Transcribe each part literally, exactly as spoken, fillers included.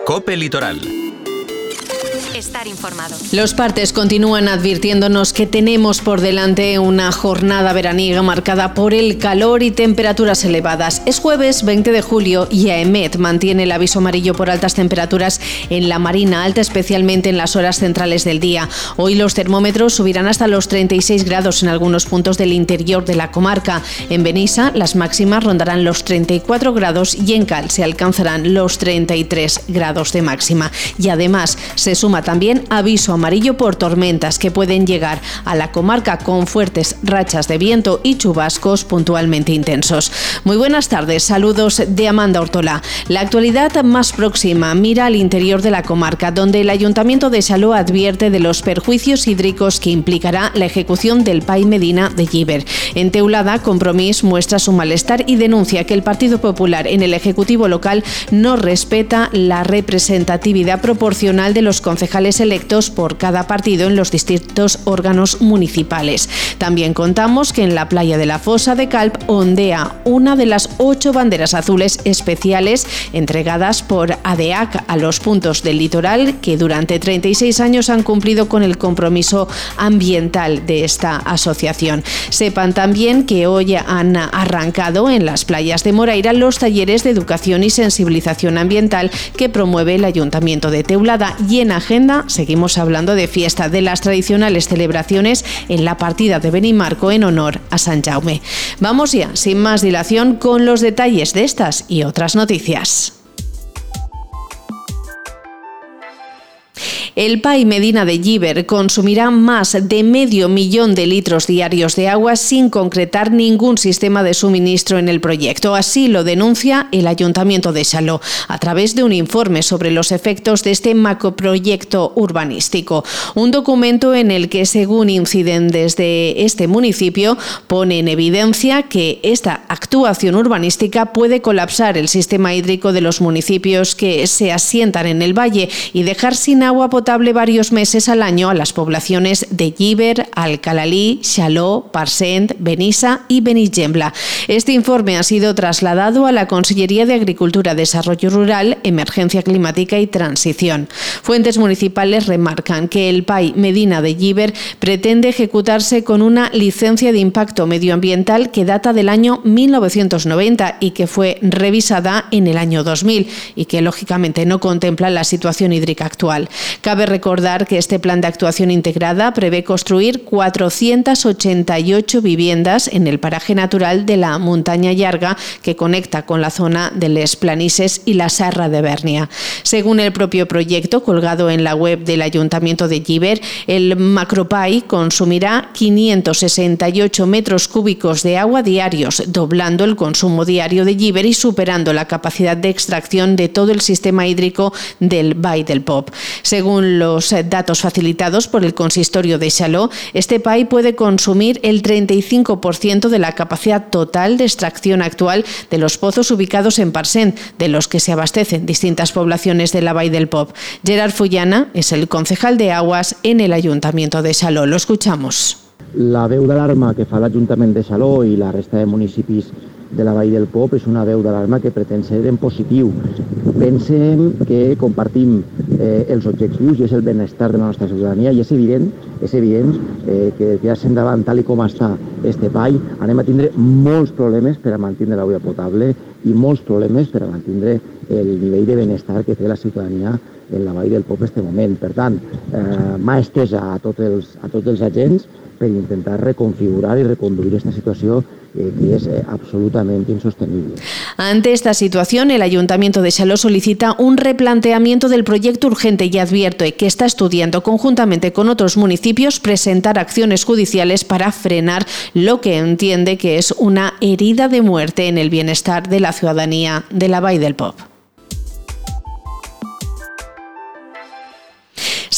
COPE Litoral. Estar informado. Los partes continúan advirtiéndonos que tenemos por delante una jornada veraniega marcada por el calor y temperaturas elevadas. Es jueves veinte de julio y AEMET mantiene el aviso amarillo por altas temperaturas en la Marina Alta, especialmente en las horas centrales del día. Hoy los termómetros subirán hasta los treinta y seis grados en algunos puntos del interior de la comarca. En Benissa las máximas rondarán los treinta y cuatro grados y en Cal se alcanzarán los treinta y tres grados de máxima. Y además se suma también aviso amarillo por tormentas que pueden llegar a la comarca con fuertes rachas de viento y chubascos puntualmente intensos. Muy buenas tardes, saludos de Amanda Ortola. La actualidad más próxima mira al interior de la comarca, donde el Ayuntamiento de Xaló advierte de los perjuicios hídricos que implicará la ejecución del P A I Medina de Llíber. En Teulada, Compromís muestra su malestar y denuncia que el Partido Popular en el Ejecutivo local no respeta la representatividad proporcional de los concejales electos por cada partido en los distintos órganos municipales. También contamos que en la playa de la Fosa de Calp ondea una de las ocho banderas azules especiales entregadas por A D E A C a los puntos del litoral que durante treinta y seis años han cumplido con el compromiso ambiental de esta asociación. Sepan también que hoy han arrancado en las playas de Moraira los talleres de educación y sensibilización ambiental que promueve el Ayuntamiento de Teulada, y en agenda seguimos hablando de fiesta, de las tradicionales celebraciones en la partida de Benimarco en honor a San Jaume. Vamos ya, sin más dilación, con los detalles de estas y otras noticias. El P A I Medina de Llíber consumirá más de medio millón de litros diarios de agua sin concretar ningún sistema de suministro en el proyecto. Así lo denuncia el Ayuntamiento de Xaló a través de un informe sobre los efectos de este macroproyecto urbanístico. Un documento en el que, según inciden desde este municipio, pone en evidencia que esta actuación urbanística puede colapsar el sistema hídrico de los municipios que se asientan en el valle y dejar sin agua potable varios meses al año a las poblaciones de Llíber, Alcalalí, Xaló, Parsent, Benissa y Benigembla. Este informe ha sido trasladado a la Consellería de Agricultura, Desarrollo Rural, Emergencia Climática y Transición. Fuentes municipales remarcan que el P A I Medina de Llíber pretende ejecutarse con una licencia de impacto medioambiental que data del año mil novecientos noventa y que fue revisada en el año dos mil y que lógicamente no contempla la situación hídrica actual. Cabe recordar que este plan de actuación integrada prevé construir cuatrocientas ochenta y ocho viviendas en el paraje natural de la Montaña Llarga que conecta con la zona de Les Planises y la Serra de Bèrnia. Según el propio proyecto colgado en la web del Ayuntamiento de Llíber, el macropai consumirá quinientos sesenta y ocho metros cúbicos de agua diarios, doblando el consumo diario de Llíber y superando la capacidad de extracción de todo el sistema hídrico del Vall del Pop. Según los datos facilitados por el Consistorio de Xaló, este P A I puede consumir el treinta y cinco por ciento de la capacidad total de extracción actual de los pozos ubicados en Parsent, de los que se abastecen distintas poblaciones de la Vall del Pop. Gerard Fullana es el concejal de Aguas en el Ayuntamiento de Xaló. Lo escuchamos. La veu d'alarma que fa l'Ajuntament de Xaló i la resta de municipis de la Vall del Pop és una veu d'alarma que pretén ser en positiu. Pensem que compartim eh, els objectius i és el benestar de la nostra ciutadania, i és evident, és evident eh, que ja sent davant, tal com està este P A I, anem a tindre molts problemes per a mantenir l'aigua potable i molts problemes per a mantenir el nivell de benestar que té la ciutadania en la Vall del Pop en este moment. Per tant, eh, mà estesa a tots els, a tots els agents per intentar reconfigurar y reconduir esta situación eh, que es eh, absolutamente insostenible. Ante esta situación, el Ayuntamiento de Xaló solicita un replanteamiento del proyecto urgente y advierte que está estudiando conjuntamente con otros municipios presentar acciones judiciales para frenar lo que entiende que es una herida de muerte en el bienestar de la ciudadanía de la Vall del Pop.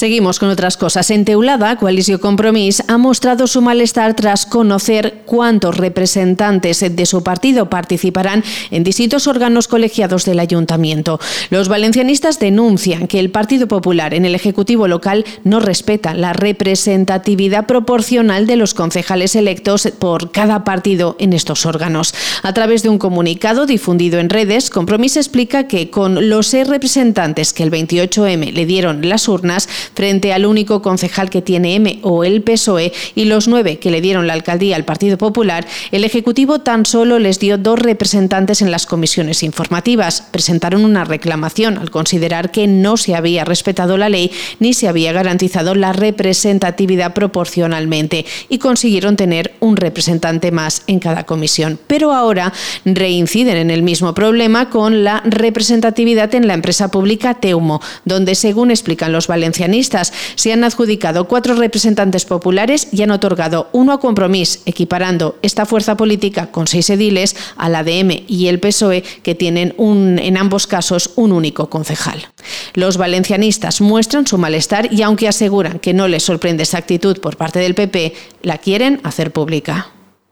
Seguimos con otras cosas. En Teulada, Coalició Compromís ha mostrado su malestar tras conocer cuántos representantes de su partido participarán en distintos órganos colegiados del ayuntamiento. Los valencianistas denuncian que el Partido Popular en el Ejecutivo local no respeta la representatividad proporcional de los concejales electos por cada partido en estos órganos. A través de un comunicado difundido en redes, Compromís explica que con los seis representantes que el veintiocho eme le dieron las urnas, frente al único concejal que tiene M o el P S O E y los nueve que le dieron la alcaldía al Partido Popular, el Ejecutivo tan solo les dio dos representantes en las comisiones informativas. Presentaron una reclamación al considerar que no se había respetado la ley ni se había garantizado la representatividad proporcionalmente y consiguieron tener un representante más en cada comisión. Pero ahora reinciden en el mismo problema con la representatividad en la empresa pública Teumo, donde, según explican los valencianistas, se han adjudicado cuatro representantes populares y han otorgado uno a Compromís, equiparando esta fuerza política con seis ediles a la de M y el P S O E, que tienen un, en ambos casos un único concejal. Los valencianistas muestran su malestar y, aunque aseguran que no les sorprende esa actitud por parte del P P, la quieren hacer pública.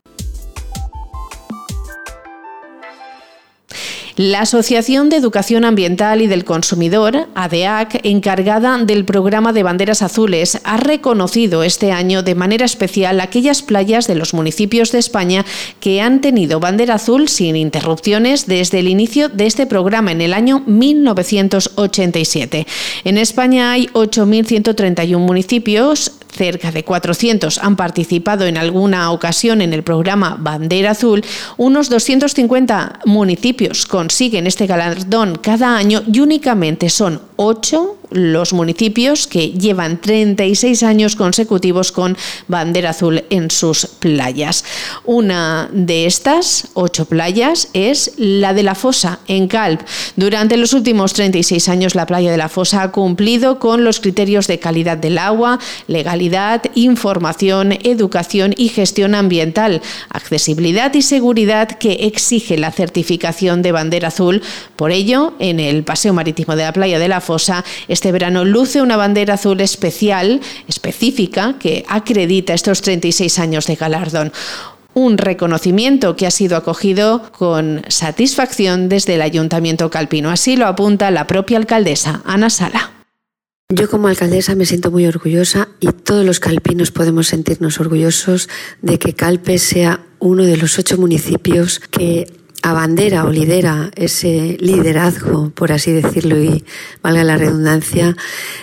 La Asociación de Educación Ambiental y del Consumidor, A D A C, encargada del programa de banderas azules, ha reconocido este año de manera especial aquellas playas de los municipios de España que han tenido bandera azul sin interrupciones desde el inicio de este programa en el año mil novecientos ochenta y siete. En España hay ocho mil ciento treinta y uno municipios. Cerca de cuatrocientos han participado en alguna ocasión en el programa Bandera Azul. Unos doscientos cincuenta municipios consiguen este galardón cada año y únicamente son ocho los municipios que llevan treinta y seis años consecutivos con bandera azul en sus playas. Una de estas ocho playas es la de La Fosa, en Calp. Durante los últimos treinta y seis años, la playa de La Fosa ha cumplido con los criterios de calidad del agua, legalidad, información, educación y gestión ambiental, accesibilidad y seguridad que exige la certificación de bandera azul. Por ello, en el Paseo Marítimo de la playa de La Fosa, este verano luce una bandera azul especial, específica, que acredita estos treinta y seis años de galardón. Un reconocimiento que ha sido acogido con satisfacción desde el Ayuntamiento calpino. Así lo apunta la propia alcaldesa, Ana Sala. Yo como alcaldesa me siento muy orgullosa y todos los calpinos podemos sentirnos orgullosos de que Calpe sea uno de los ocho municipios que abandera o lidera ese liderazgo, por así decirlo, y valga la redundancia,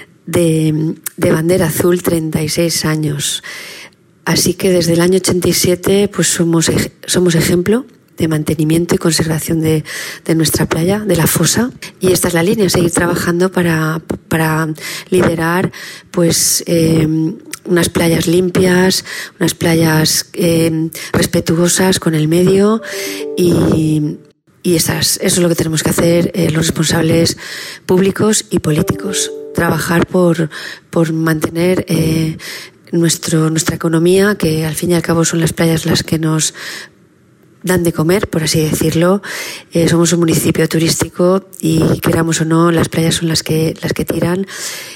de, de bandera azul treinta y seis años. Así que desde el año ochenta y siete pues somos, somos ejemplo de mantenimiento y conservación de, de nuestra playa, de La Fosa. Y esta es la línea, seguir trabajando para, para liderar pues eh, unas playas limpias, unas playas eh, respetuosas con el medio y, y esas, eso es lo que tenemos que hacer eh, los responsables públicos y políticos. Trabajar por, por mantener eh, nuestro, nuestra economía, que al fin y al cabo son las playas las que nos dan de comer, por así decirlo. Eh, somos un municipio turístico y, queramos o no, las playas son las que, las que tiran.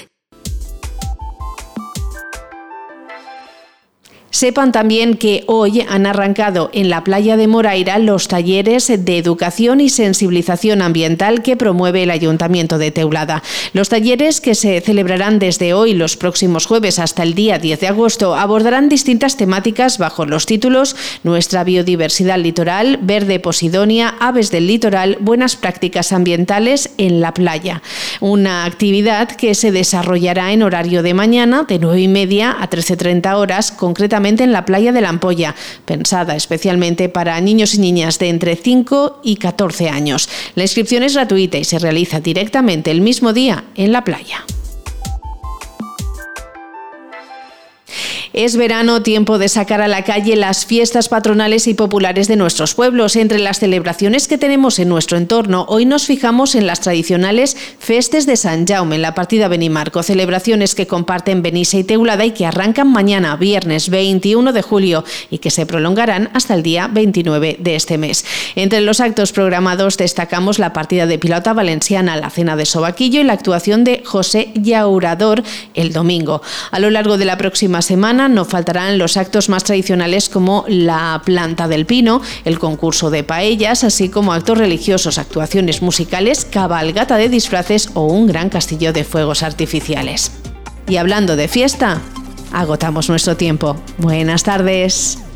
Sepan también que hoy han arrancado en la playa de Moraira los talleres de educación y sensibilización ambiental que promueve el Ayuntamiento de Teulada. Los talleres, que se celebrarán desde hoy los próximos jueves hasta el día diez de agosto, abordarán distintas temáticas bajo los títulos Nuestra biodiversidad litoral, Verde Posidonia, Aves del litoral, Buenas prácticas ambientales en la playa. Una actividad que se desarrollará en horario de mañana de nueve y media a trece treinta horas, concretamente en la playa de la Ampolla, pensada especialmente para niños y niñas de entre cinco y catorce años. La inscripción es gratuita y se realiza directamente el mismo día en la playa. Es verano, tiempo de sacar a la calle las fiestas patronales y populares de nuestros pueblos. Entre las celebraciones que tenemos en nuestro entorno, hoy nos fijamos en las tradicionales Festes de Sant Jaume, en la partida Benimarco, celebraciones que comparten Benissa y Teulada y que arrancan mañana, viernes veintiuno de julio, y que se prolongarán hasta el día veintinueve de este mes. Entre los actos programados destacamos la partida de pilota valenciana, la cena de sobaquillo y la actuación de José Llaurador el domingo. A lo largo de la próxima semana no faltarán los actos más tradicionales como la planta del pino, el concurso de paellas, así como actos religiosos, actuaciones musicales, cabalgata de disfraces o un gran castillo de fuegos artificiales. Y hablando de fiesta, agotamos nuestro tiempo. Buenas tardes.